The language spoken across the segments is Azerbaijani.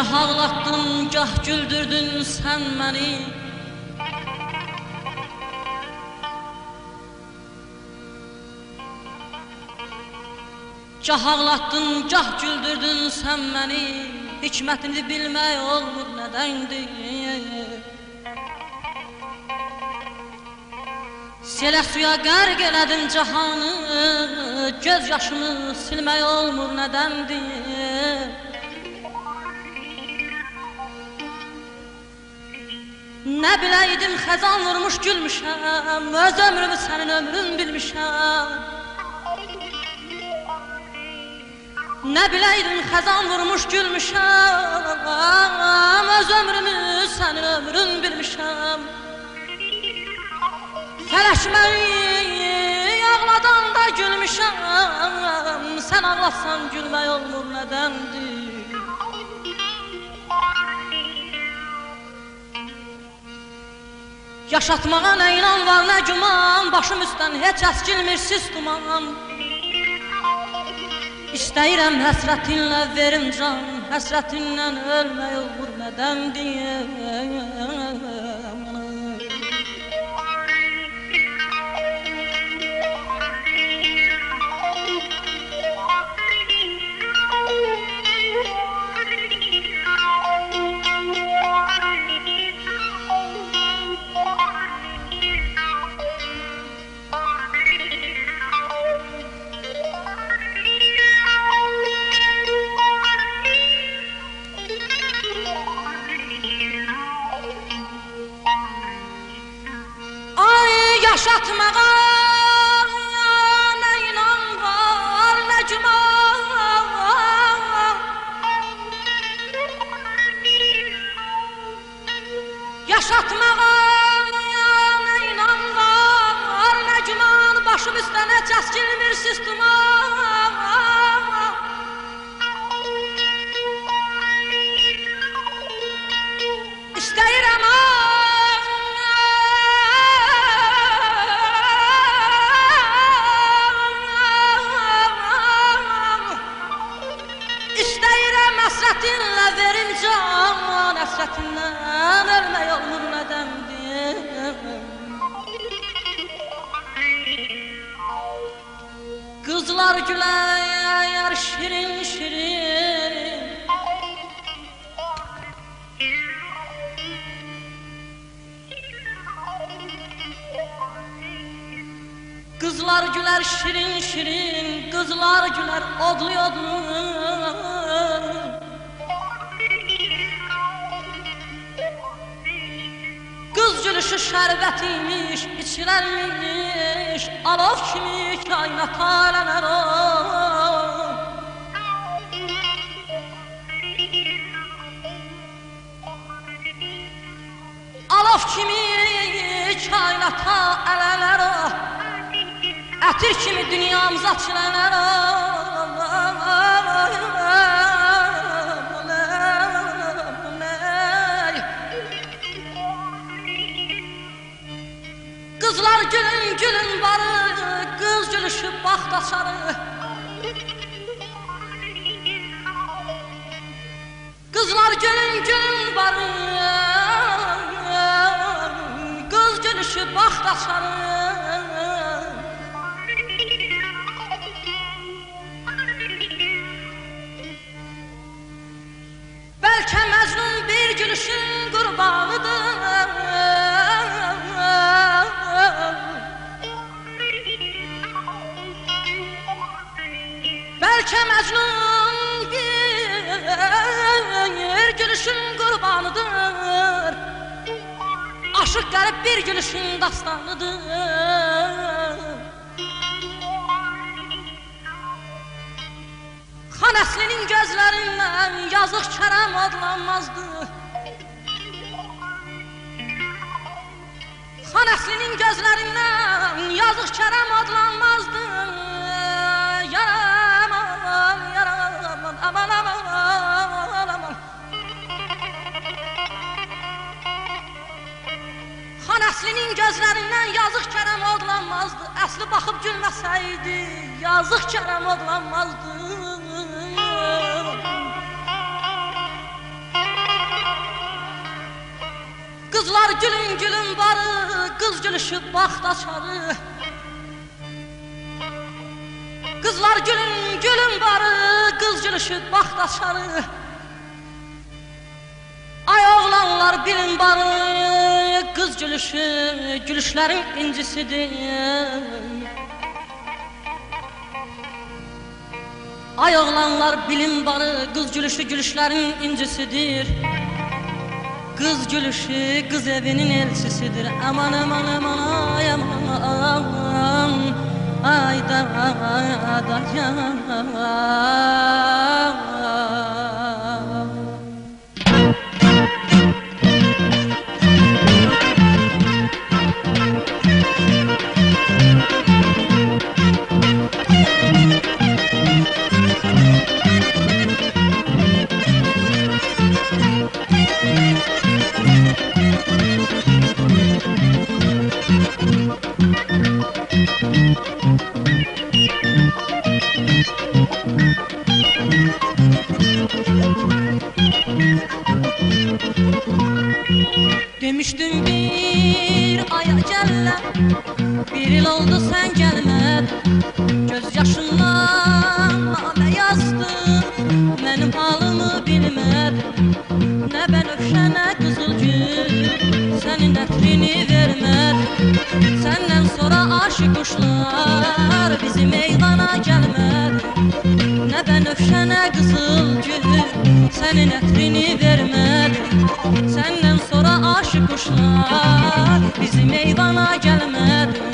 Gah ağlatdın, gah güldürdün sən məni. Gah ağlatdın, gah güldürdün sən məni. Hikmətini bilmək olmur nədəndir. Selə suya qərq elədin cahanı, göz yaşımı silmək olmur nədəndir. Nə biləydim xəzan vurmuş gülmüşəm, öz ömrümü sənin ömrün bilmişəm. Nə biləydim xəzan vurmuş gülmüşəm, öz ömrümü sənin ömrün bilmişəm. Fələş məni ağladan da gülmüşəm, sən ağlatsan gülmək olmur nədəndir. Yaşatmağa nə inan var, nə güman, başım üstdən heç əskilmirsiz duman. İstəyirəm həsrətinlə verim can, həsrətinlə ölmək olur nədəndir. Yaşatmağa nə inan var, nə güman. Yaşatmağa nə inan var, nə güman. Başım üstdən heç əskilmirsiz duman. İstəyirəm həsrətinlə verim can, həsrətindən ölmək olmur nədəndir. Qızlar gülər şirin şirin, qızlar gülər şirin şirin, qızlar gülər odlu odlu. Qız gülüşü şərbət imiş, içilərmiş, alov kimi kainata ələnər o. Alov kimi kainata ələnər o, ətir kimi dünyamıza çilənər o. Qızlar gülün gülün barı, qız gülüşü baxt açarı. Qızlar gülün gülün barı, qız gülüşü baxt açarı. Bəlkə Məcnun bir gülüşün qurbanıdır. Bəlkə Məcnun bir gülüşün qurbanıdır. Aşıq qərib bir gülüşün dastanıdır. Xan Əslinin gözlərindən yazıq Kərəm adlanmazdı. Xan Əslinin gözlərindən yazıq Kərəm adlanmazdı. Yaraman, yaraman, aman, aman, aman. Xan Əslinin gözlərindən yazıq Kərəm adlanmazdı. Əsli baxıb gülməsəydi, yazıq Kərəm adlanmazdı. gülün gülün barı, kız gülüşüp baxt açarı. Kızlar gülün gülün barı, kız gülüşüp baxt açarı. Ay oğlanlar bilin barı, kız gülüşü gülüşlerin incisidir. Ay oğlanlar bilin barı, kız gülüşü gülüşlerin incisidir. Kız gülüşü kız evinin elçisidir. Aman aman aman ay aman, ay da ya. Demiştin bir aya gələ, bir il oldu sen gəlməd. Göz yaşından namə yazdın, mənim halımı bilmədin. Nə bənövşə, nə qızıl gül, sənin ətrini vermədin. Səndən sonra aşıq quşlar bizim eyvana gəlmədi. Nə bənövşə, nə qızıl gül, sənin ətrini vermədin. Səndən sonra aşıq quşlar bizim eyvana gəlmədi.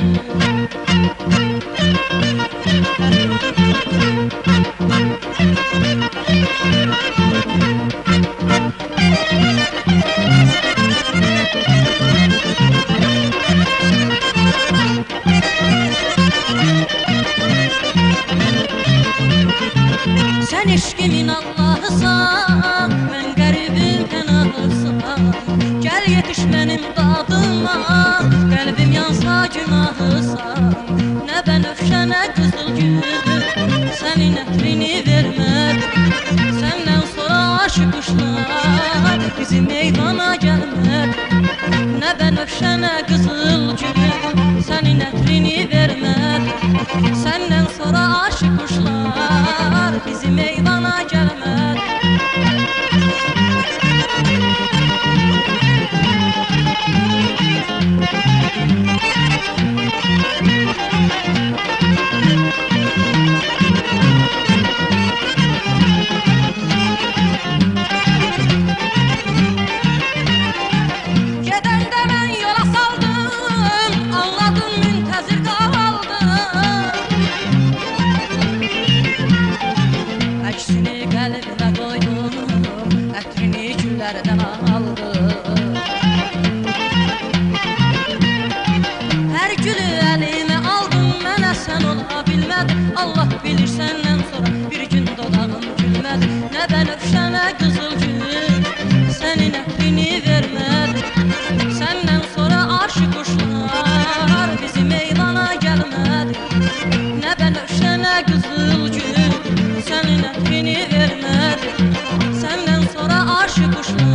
Sen eşkimin Allah'ısan, ben garibim fenahısan. Gel yetiş benim dadıma, kalbim yansa günahısan. Ne bənövşə, ne qızıl gül, senin ətrini vermədim. Senden sonra aşıq quşlar bizim eyvana gəlmədi. Ne bənövşə, ne qızıl gül, senin ətrini vermədim. Senden sonra aşıq quşlar bizim eyvana gəlmədi. Gedəndə mən yola saldım, anladım müntəzir qaldım. Əksini qəlbimə qoydum, ətrini güllərdən aldım. Hər gülü əlimə aldım, mənə sən ola bilmədim. Allah bilir səndən sonra bir gün dodağım gülmədi. Nə bənövşə, nə qızıl gül, sənin ətrini vermədim. Səndən sonra aşıq quşlar bizim eyvana gəlmədi. Nə bənövşə, nə qızıl gül, sənin ətrini vermədim. Səndən sonra aşıq quşlar